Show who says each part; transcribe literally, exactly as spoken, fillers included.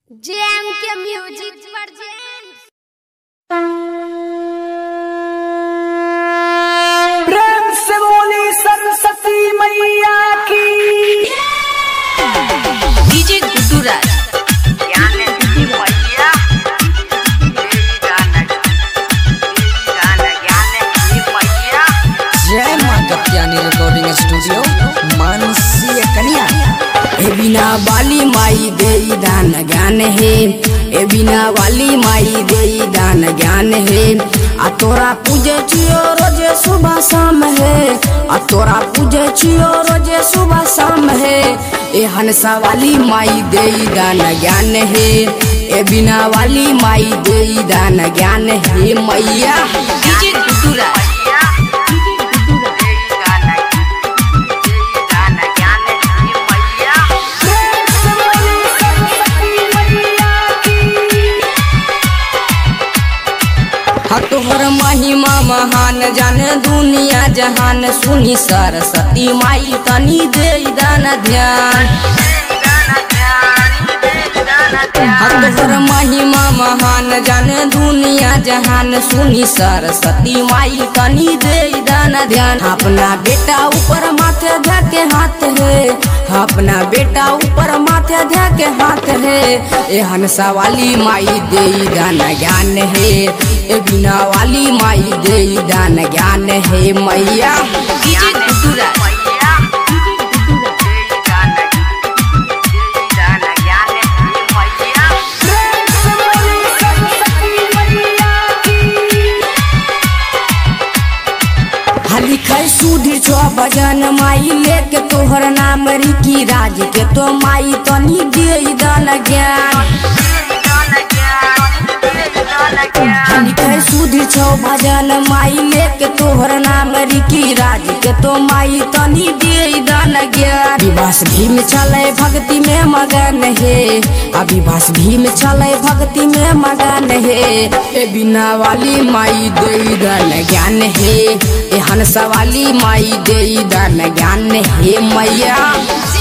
Speaker 1: JM के music present.
Speaker 2: प्रेम से बोली सरस्वती मैया की।
Speaker 3: डीजे गुड्डू राज जय मां कत्यानी रिकॉर्डिंग स्टूडियो मानसी कन्या।
Speaker 4: ए बिना वाली माई देई दान ज्ञान है, ए बिना वाली माई देई दान ज्ञान है। आ तोरा पूजे छियो रोजे सुबह शाम है, आ तोरा पूजे छियो रोजे सुबह शाम है। ए हंसा वाली माई देई दान ज्ञान है, ए बिना वाली माई देई दान ज्ञान है मैया।
Speaker 3: डीजे गुड्डू राज
Speaker 4: तोहर महिमा महान जाने दुनिया जहान। सुनी सरस्वती माई तनी दे दान ध्यान। तोहर महिमा महान जाने दुनिया जहान। सुनी सरस्वती माई तनी दे दान ध्यान। अपना बेटा ऊपर माथे धके हाथ है, अपना बेटा ऊपर माथे धके हाथ है। ए हंसा वाली माई दे दान ज्ञान है, ए बिना वाली माई दे दान ज्ञान है मैया।
Speaker 3: डीजे गुड्डू राज
Speaker 4: लिखाई सुधीर छो भजन माई लेके तोहर नाम रिकी राज के तो माई तनी दे दान ज्ञान। लिखाई सुधीर छो भजन माई लेके तोहर नाम रिकी राज के तो माई तनी दे दान ज्ञान। विवास भीम चले भक्ति में मगन है, अभिभाष भीम चले भक्ति में मगन है। ए बिना वाली माई दे दान ज्ञान है, ए हंसा वाली माई दे दान ज्ञान है मैया।